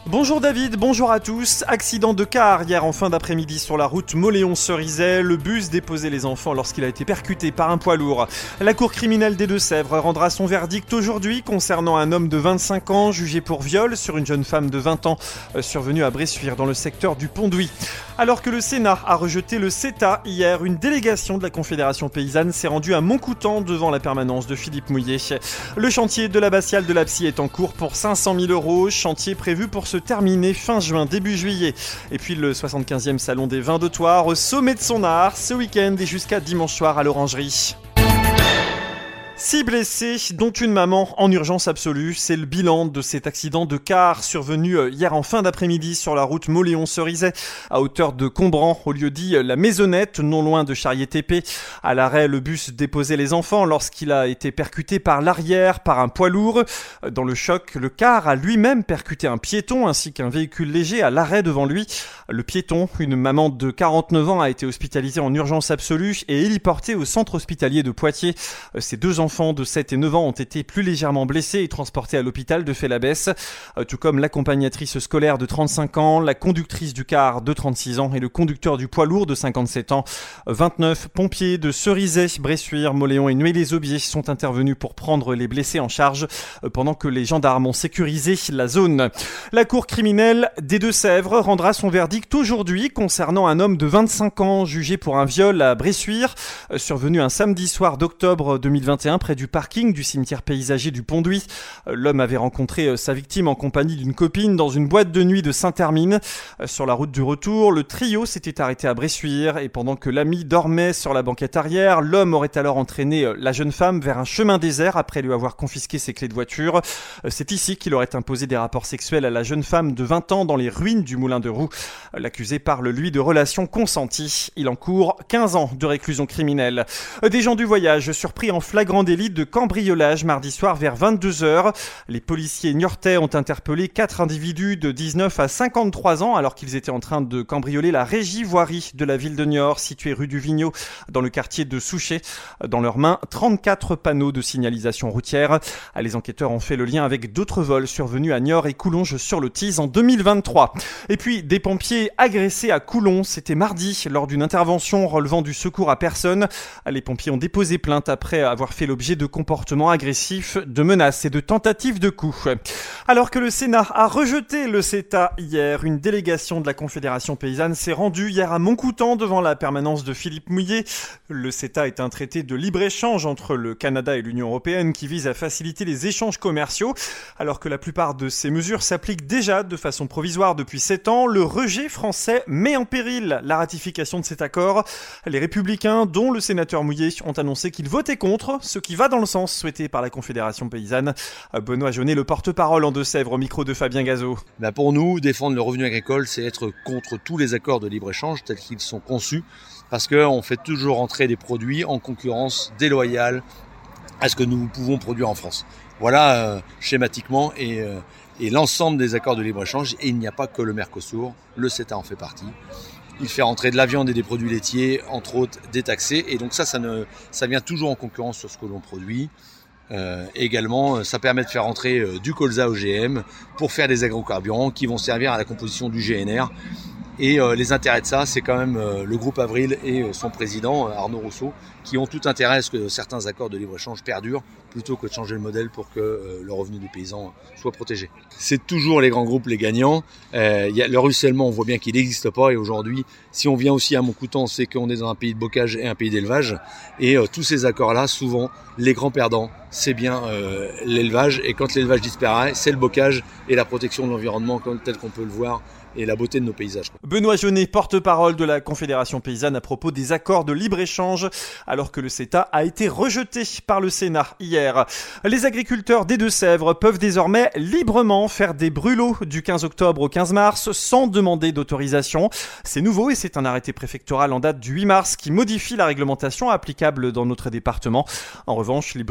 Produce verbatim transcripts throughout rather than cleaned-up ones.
Bonjour David, bonjour à tous. Accident de car hier en fin d'après-midi sur la route Mauléon-Cerizay. Le bus déposait les enfants lorsqu'il a été percuté par un poids lourd. La cour criminelle des Deux-Sèvres rendra son verdict aujourd'hui concernant un homme de vingt-cinq ans jugé pour viol sur une jeune femme de vingt ans survenue à Bressuire dans le secteur du Pont-d'Ouy. Alors que le Sénat a rejeté le CETA hier, une délégation de la Confédération paysanne s'est rendue à Montcoutan devant la permanence de Philippe Mouillet. Le chantier de l'abbatiale de la Psy est en cours pour cinq cent mille euros, chantier prévu pour se terminer fin juin, début juillet. Et puis le soixante-quinzième salon des vins de Thouars au sommet de son art, ce week-end et jusqu'à dimanche soir à l'Orangerie. Six blessés, dont une maman en urgence absolue. C'est le bilan de cet accident de car survenu hier en fin d'après-midi sur la route Mauléon-Cerizay à hauteur de Combran, au lieu dit La Maisonnette, non loin de Charrier-T P. À l'arrêt, le bus déposait les enfants lorsqu'il a été percuté par l'arrière par un poids lourd. Dans le choc, le car a lui-même percuté un piéton ainsi qu'un véhicule léger à l'arrêt devant lui. Le piéton, une maman de quarante-neuf ans, a été hospitalisée en urgence absolue et héliportée au centre hospitalier de Poitiers. Ces deux enfants enfants de sept et neuf ans ont été plus légèrement blessés et transportés à l'hôpital de Fellabès, tout comme l'accompagnatrice scolaire de trente-cinq ans, la conductrice du car de trente-six ans et le conducteur du poids lourd de cinquante-sept ans. vingt-neuf pompiers de Cerizay, Bressuire, Mauléon et Nueil-les-Aubiers sont intervenus pour prendre les blessés en charge pendant que les gendarmes ont sécurisé la zone. La cour criminelle des Deux-Sèvres rendra son verdict aujourd'hui concernant un homme de vingt-cinq ans jugé pour un viol à Bressuire, survenu un samedi soir d'octobre deux mille vingt et un près du parking du cimetière paysager du Pont-d'Ouy. L'homme avait rencontré sa victime en compagnie d'une copine dans une boîte de nuit de Saint-Hermine. Sur la route du retour, le trio s'était arrêté à Bressuire et pendant que l'ami dormait sur la banquette arrière, l'homme aurait alors entraîné la jeune femme vers un chemin désert après lui avoir confisqué ses clés de voiture. C'est ici qu'il aurait imposé des rapports sexuels à la jeune femme de vingt ans dans les ruines du Moulin de Roux. L'accusé parle, lui, de relations consenties. Il encourt quinze ans de réclusion criminelle. Des gens du voyage surpris en flagrant délit de cambriolage mardi soir vers vingt-deux heures. Les policiers niortais ont interpellé quatre individus de dix-neuf à cinquante-trois ans alors qu'ils étaient en train de cambrioler la régie voirie de la ville de Niort, située rue du Vigneaud, dans le quartier de Souchet. Dans leurs mains, trente-quatre panneaux de signalisation routière. Les enquêteurs ont fait le lien avec d'autres vols survenus à Niort et Coulonges-sur-le-Tise en deux mille vingt-trois. Et puis, des pompiers agressés à Coulon, c'était mardi, lors d'une intervention relevant du secours à personne. Les pompiers ont déposé plainte après avoir fait l'objet de comportements agressifs, de menaces et de tentatives de coups. Alors que le Sénat a rejeté le CETA hier, une délégation de la Confédération paysanne s'est rendue hier à Montcoutan devant la permanence de Philippe Mouillet. Le CETA est un traité de libre-échange entre le Canada et l'Union européenne qui vise à faciliter les échanges commerciaux. Alors que la plupart de ces mesures s'appliquent déjà de façon provisoire depuis sept ans, le rejet français met en péril la ratification de cet accord. Les Républicains, dont le sénateur Mouillet, ont annoncé qu'ils votaient contre, ce qui va dans le sens souhaité par la Confédération paysanne. Benoît Jaunet, le porte-parole en Deux-Sèvres, au micro de Fabien Gazot. Ben pour nous, défendre le revenu agricole, c'est être contre tous les accords de libre-échange tels qu'ils sont conçus, parce qu'on fait toujours entrer des produits en concurrence déloyale à ce que nous pouvons produire en France. Voilà euh, schématiquement et, euh, et l'ensemble des accords de libre-échange, et il n'y a pas que le Mercosur, le CETA en fait partie. Il fait rentrer de la viande et des produits laitiers, entre autres détaxés, et donc ça, ça, ne, ça vient toujours en concurrence sur ce que l'on produit. Euh, également, ça permet de faire rentrer euh, du colza O G M pour faire des agrocarburants qui vont servir à la composition du G N R. Et euh, les intérêts de ça, c'est quand même euh, le groupe Avril et euh, son président, euh, Arnaud Rousseau, qui ont tout intérêt à ce que certains accords de libre-échange perdurent, plutôt que de changer le modèle pour que euh, le revenu des paysans soit protégé. C'est toujours les grands groupes les gagnants. Euh, y a, le ruissellement, on voit bien qu'il n'existe pas. Et aujourd'hui, si on vient aussi à Montcoutan, c'est qu'on est dans un pays de bocage et un pays d'élevage. Et euh, tous ces accords-là, souvent, les grands perdants, c'est bien euh, l'élevage. Et quand l'élevage disparaît, c'est le bocage et la protection de l'environnement, tel qu'on peut le voir, et la beauté de nos paysages. Benoît Jaunet, porte-parole de la Confédération paysanne à propos des accords de libre-échange, alors que le CETA a été rejeté par le Sénat hier. Les agriculteurs des Deux-Sèvres peuvent désormais librement faire des brûlots du quinze octobre au quinze mars sans demander d'autorisation. C'est nouveau et c'est un arrêté préfectoral en date du huit mars qui modifie la réglementation applicable dans notre département. En revanche, les brûlots restent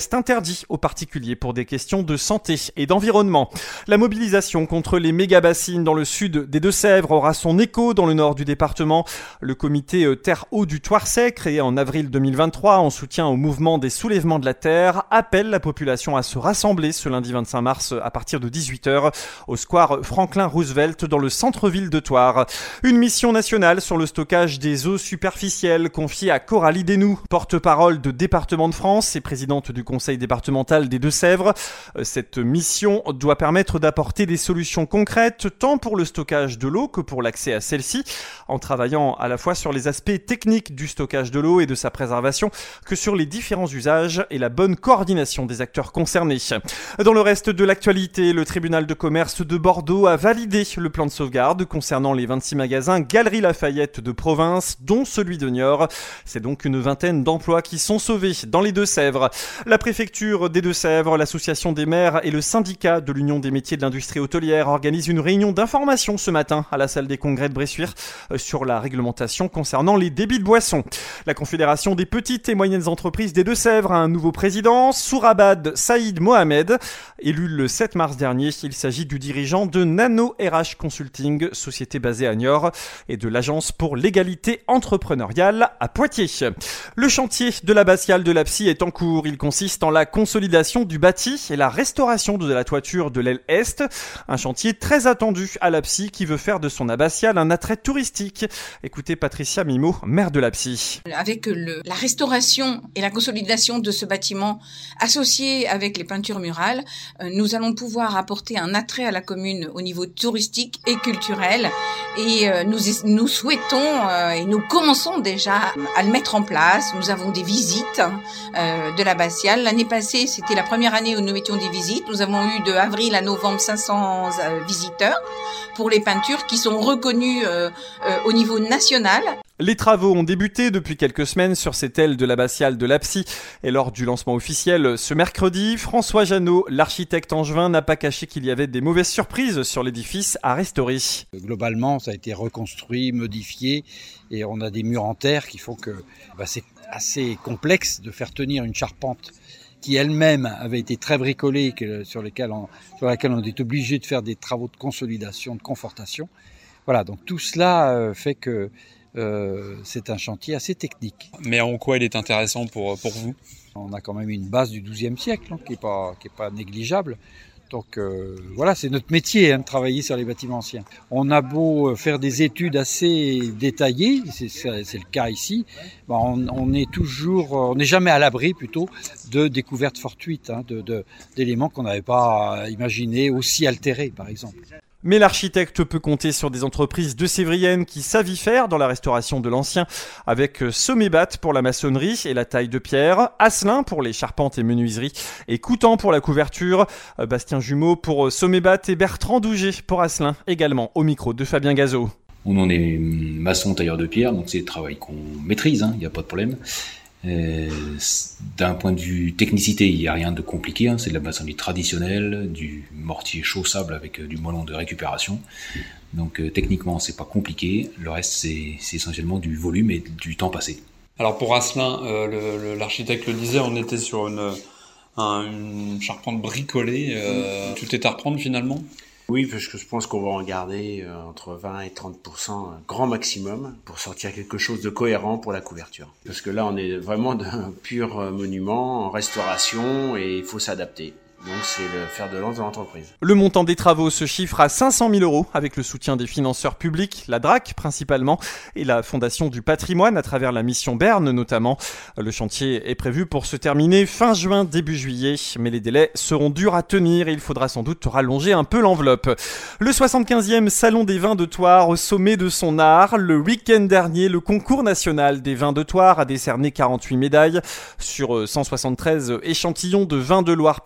reste interdit aux particuliers pour des questions de santé et d'environnement. La mobilisation contre les méga-bassines dans le sud des Deux-Sèvres aura son écho dans le nord du département. Le comité Terre-Eau du Thouarcet, créé en avril deux mille vingt-trois en soutien au mouvement des soulèvements de la terre, appelle la population à se rassembler ce lundi vingt-cinq mars à partir de dix-huit heures au square Franklin Roosevelt dans le centre-ville de Thouars. Une mission nationale sur le stockage des eaux superficielles confiée à Coralie Desnoux, porte-parole de Département de France et présidente du conseil départemental des Deux-Sèvres. Cette mission doit permettre d'apporter des solutions concrètes tant pour le stockage de l'eau que pour l'accès à celle-ci, en travaillant à la fois sur les aspects techniques du stockage de l'eau et de sa préservation que sur les différents usages et la bonne coordination des acteurs concernés. Dans le reste de l'actualité, le tribunal de commerce de Bordeaux a validé le plan de sauvegarde concernant les vingt-six magasins Galeries Lafayette de province, dont celui de Niort. C'est donc une vingtaine d'emplois qui sont sauvés dans les Deux-Sèvres. La préfecture des Deux-Sèvres, l'association des maires et le syndicat de l'Union des métiers de l'industrie hôtelière organisent une réunion d'information ce matin à la salle des congrès de Bressuire sur la réglementation concernant les débits de boissons. La Confédération des petites et moyennes entreprises des Deux-Sèvres a un nouveau président, Sourabad Saïd Mohamed. Élu le sept mars dernier, il s'agit du dirigeant de Nano R H Consulting, société basée à Niort, et de l'Agence pour l'égalité entrepreneuriale à Poitiers. Le chantier de l'abbatiale de l'Apsy est en cours. Il consiste en la consolidation du bâti et la restauration de la toiture de l'aile est. Un chantier très attendu à l'Apsy qui veut faire de son abbatiale un attrait touristique. Écoutez Patricia Mimo, maire de l'Apsy. Avec le, la restauration et la consolidation de ce bâtiment associé avec les peintures murales, euh, nous allons pouvoir apporter un attrait à la commune au niveau touristique et culturel. Et euh, nous, nous souhaitons euh, et nous commençons déjà à le mettre en place. Nous avons des visites euh, de l'abbatiale. L'année passée, c'était la première année où nous mettions des visites. Nous avons eu de avril à novembre cinq cents euh, visiteurs pour les peintures qui sont reconnues euh, euh, au niveau national. Les travaux ont débuté depuis quelques semaines sur cette aile de l'abbatiale de l'Apsy et lors du lancement officiel ce mercredi, François Jeannot, l'architecte angevin, n'a pas caché qu'il y avait des mauvaises surprises sur l'édifice à restaurer. Globalement, ça a été reconstruit, modifié et on a des murs en terre qui font que bah, c'est assez complexe de faire tenir une charpente qui elle-même avait été très bricolée, que, sur, lesquelles on, sur laquelle on est obligé de faire des travaux de consolidation, de confortation. Voilà, donc tout cela euh, fait que Euh, c'est un chantier assez technique. Mais en quoi il est intéressant pour, pour vous ? On a quand même une base du douzième siècle hein, qui n'est pas, qui est pas négligeable. Donc euh, voilà, c'est notre métier hein, de travailler sur les bâtiments anciens. On a beau faire des études assez détaillées, c'est, c'est, c'est le cas ici, ben on, on est toujours, on n'est jamais à l'abri plutôt de découvertes fortuites, hein, de, de, d'éléments qu'on n'avait pas imaginés aussi altérés par exemple. Mais l'architecte peut compter sur des entreprises de Sévrienne qui savent y faire dans la restauration de l'ancien, avec Sommébat pour la maçonnerie et la taille de pierre, Asselin pour les charpentes et menuiseries, et Coutan pour la couverture, Bastien Jumeau pour Sommébat et Bertrand Douget pour Asselin, également au micro de Fabien Gazot. On en est maçon, tailleur de pierre, donc c'est le travail qu'on maîtrise, il hein, n'y a pas de problème. Euh, d'un point de vue technicité, il n'y a rien de compliqué, hein, c'est de la maçonnerie traditionnelle, du mortier chaussable avec euh, du moellon de récupération. Donc euh, techniquement, c'est pas compliqué. Le reste, c'est, c'est essentiellement du volume et du temps passé. Alors pour Asselin, euh, le, le, l'architecte le disait, on était sur une, un, une charpente bricolée. Euh, tout est à reprendre finalement ? Oui, parce que je pense qu'on va en garder entre vingt et trente pour cent grand maximum pour sortir quelque chose de cohérent pour la couverture. Parce que là, on est vraiment d'un pur monument en restauration et il faut s'adapter. Donc c'est le fer de lance de l'entreprise. Le montant des travaux se chiffre à cinq cent mille euros avec le soutien des financeurs publics, la D R A C principalement, et la Fondation du patrimoine à travers la mission Berne notamment. Le chantier est prévu pour se terminer fin juin, début juillet, mais les délais seront durs à tenir et il faudra sans doute rallonger un peu l'enveloppe. Le soixante-quinzième Salon des vins de Thouars au sommet de son art. Le week-end dernier, le concours national des vins de Thouars a décerné quarante-huit médailles sur cent soixante-treize échantillons de vins de Loire présentés.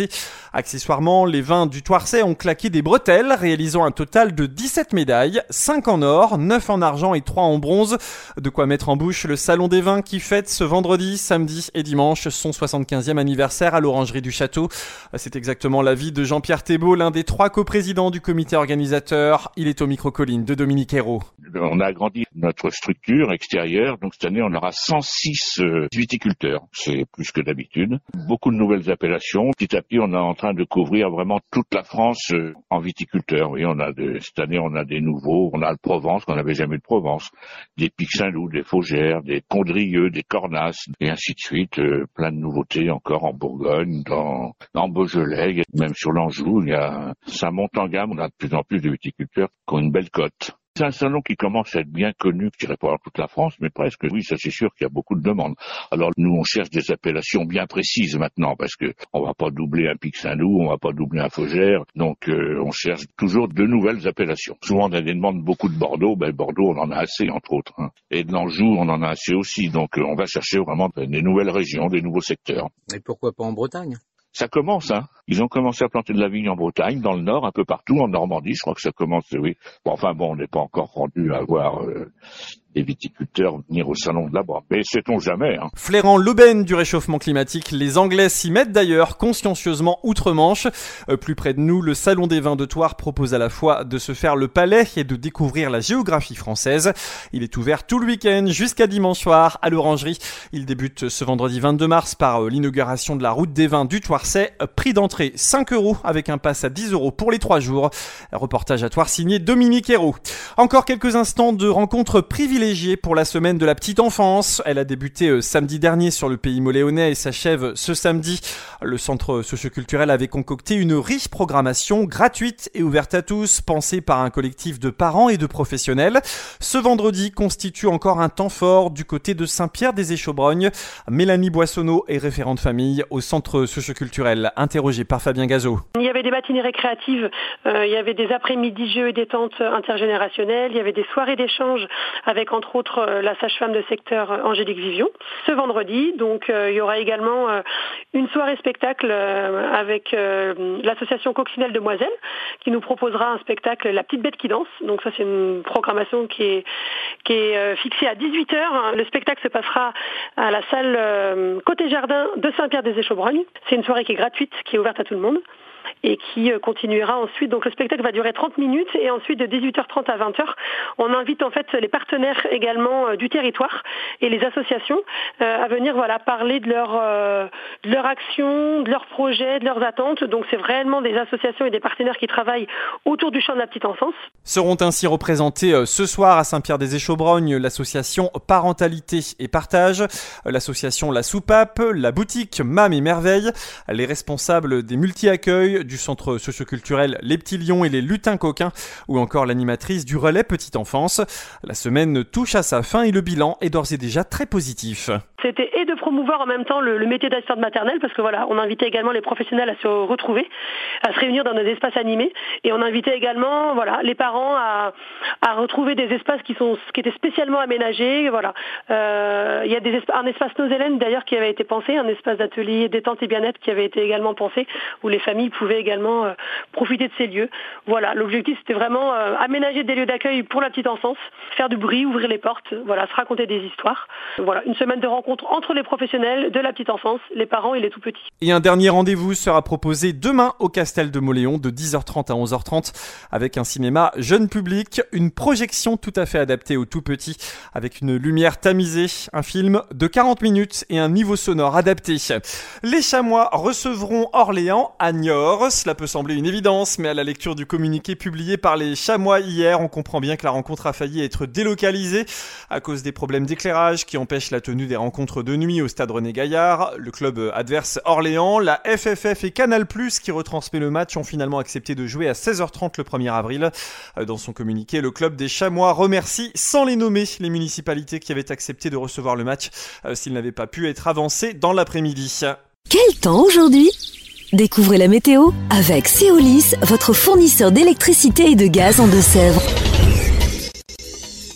remportées. Accessoirement, les vins du Thouarçais ont claqué des bretelles, réalisant un total de dix-sept médailles, cinq en or, neuf en argent et trois en bronze. De quoi mettre en bouche le Salon des Vins qui fête ce vendredi, samedi et dimanche son soixante-quinzième anniversaire à l'Orangerie du Château. C'est exactement l'avis de Jean-Pierre Thébault, l'un des trois coprésidents du comité organisateur. Il est au micro-colline de Dominique Hérault. On a agrandi notre structure extérieure, donc cette année on aura cent six euh, viticulteurs. C'est plus que d'habitude. Beaucoup de nouvelles appellations. Petit à petit, on est en train de couvrir vraiment toute la France euh, en viticulteurs. Oui, on a de, cette année on a des nouveaux. On a le Provence, qu'on n'avait jamais eu de Provence, des Pic Saint-Loup, des Faugères, des Condrieux, des Cornasses, et ainsi de suite. Euh, plein de nouveautés encore en Bourgogne, dans, dans Beaujolais, même sur l'Anjou. Il y a, ça monte en gamme. On a de plus en plus de viticulteurs qui ont une belle cote. C'est un salon qui commence à être bien connu, je dirais pas dans toute la France, mais presque. Oui, ça c'est sûr qu'il y a beaucoup de demandes. Alors nous, on cherche des appellations bien précises maintenant, parce que on va pas doubler un Pic Saint-Loup, on va pas doubler un Faugère, donc euh, on cherche toujours de nouvelles appellations. Souvent on a des demandes beaucoup de Bordeaux, ben Bordeaux on en a assez entre autres, hein. Et de l'Anjou on en a assez aussi, donc euh, on va chercher vraiment des nouvelles régions, des nouveaux secteurs. Et pourquoi pas en Bretagne ? Ça commence, hein. Ils ont commencé à planter de la vigne en Bretagne, dans le Nord, un peu partout, en Normandie. Je crois que ça commence, oui. Bon, enfin bon, on n'est pas encore rendu à voir euh, des viticulteurs venir au salon de là-bas. Mais sait-on jamais, hein. Flairant l'aubaine du réchauffement climatique, les Anglais s'y mettent d'ailleurs consciencieusement outre-Manche. Euh, plus près de nous, le Salon des Vins de Thouars propose à la fois de se faire le palais et de découvrir la géographie française. Il est ouvert tout le week-end jusqu'à dimanche soir à l'Orangerie. Il débute ce vendredi vingt-deux mars par euh, l'inauguration de la route des vins du Thouarçais. Prix d'entrée cinq euros avec un pass à dix euros pour les trois jours. Reportage à Thouars signé Dominique Hérault. Encore quelques instants de rencontres privilégiées pour la semaine de la petite enfance. Elle a débuté euh, samedi dernier sur le pays moléonnais et s'achève ce samedi. Le centre socioculturel avait concocté une riche programmation gratuite et ouverte à tous, pensée par un collectif de parents et de professionnels. Ce vendredi constitue encore un temps fort du côté de Saint-Pierre-des-Échaubrognes. Mélanie Boissonneau est référente famille au centre socioculturel, interrogée par Fabien Gazot. Il y avait des matinées récréatives, euh, il y avait des après-midi jeux et détentes intergénérationnelles, il y avait des soirées d'échange avec entre autres euh, la sage-femme de secteur euh, Angélique Vivion. Ce vendredi, donc euh, il y aura également euh, une soirée spectacle euh, avec euh, l'association Coccinelle Demoiselles qui nous proposera un spectacle La Petite Bête qui danse. Donc ça c'est une programmation qui est, qui est euh, fixée à dix-huit heures. Le spectacle se passera à la salle euh, Côté Jardin de Saint-Pierre-des-Échaubrognes. C'est une soirée qui est gratuite, qui est ouverte à tout le monde et qui continuera ensuite. Donc le spectacle va durer trente minutes et ensuite de dix-huit heures trente à vingt heures, on invite en fait les partenaires également du territoire et les associations euh, à venir voilà parler de leur euh, de leur action, de leurs projets, de leurs attentes. Donc c'est vraiment des associations et des partenaires qui travaillent autour du champ de la petite enfance. Seront ainsi représentés ce soir à Saint-Pierre-des-Échaubrognes l'association Parentalité et Partage, l'association La Soupape, la boutique Mam et Merveille, les responsables des multi-accueils du centre socioculturel Les Petits Lions et les Lutins Coquins, ou encore l'animatrice du relais Petite Enfance. La semaine touche à sa fin et le bilan est d'ores et déjà très positif. C'était et de promouvoir en même temps le, le métier d'assistante maternelle, parce que voilà, on invitait également les professionnels à se retrouver, à se réunir dans des espaces animés, et on invitait également voilà les parents à, à retrouver des espaces qui sont qui étaient spécialement aménagés. Voilà, euh, il y a des esp- un espace Nos-Hélènes d'ailleurs qui avait été pensé, un espace d'atelier détente et bien-être qui avait été également pensé, où les familles pouvaient également euh, profiter de ces lieux. Voilà, l'objectif c'était vraiment euh, aménager des lieux d'accueil pour la petite enfance, faire du bruit, ouvrir les portes, voilà, se raconter des histoires. Voilà, une semaine de rencontres entre les professionnels de la petite enfance, les parents et les tout-petits. Et un dernier rendez-vous sera proposé demain au Castel de Mauléon de dix heures trente à onze heures trente avec un cinéma jeune public, une projection tout à fait adaptée aux tout-petits avec une lumière tamisée, un film de quarante minutes et un niveau sonore adapté. Les Chamois recevront Orléans à Niort. Cela peut sembler une évidence, mais à la lecture du communiqué publié par les Chamois hier, on comprend bien que la rencontre a failli être délocalisée à cause des problèmes d'éclairage qui empêchent la tenue des rencontres de nuit au stade René Gaillard. Le club adverse Orléans, la F F F et Canal plus, qui retransmet le match, ont finalement accepté de jouer à seize heures trente le premier avril. Dans son communiqué, le club des Chamois remercie, sans les nommer, les municipalités qui avaient accepté de recevoir le match s'il n'avait pas pu être avancé dans l'après-midi. Quel temps aujourd'hui ? Découvrez la météo avec Céolis, votre fournisseur d'électricité et de gaz en Deux-Sèvres.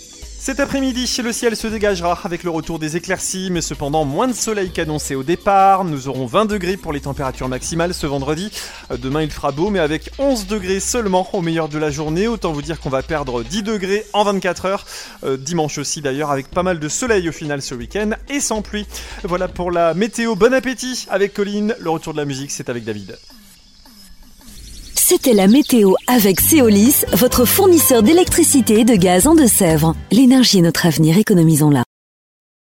Cet après-midi, le ciel se dégagera avec le retour des éclaircies, mais cependant moins de soleil qu'annoncé au départ. Nous aurons vingt degrés pour les températures maximales ce vendredi. Demain, il fera beau, mais avec onze degrés seulement au meilleur de la journée. Autant vous dire qu'on va perdre dix degrés en vingt-quatre heures. Euh, dimanche aussi d'ailleurs, avec pas mal de soleil au final ce week-end et sans pluie. Voilà pour la météo. Bon appétit avec Colline. Le retour de la musique, c'est avec David. C'était la météo avec Céolis, votre fournisseur d'électricité et de gaz en Deux-Sèvres. L'énergie est notre avenir, économisons-la.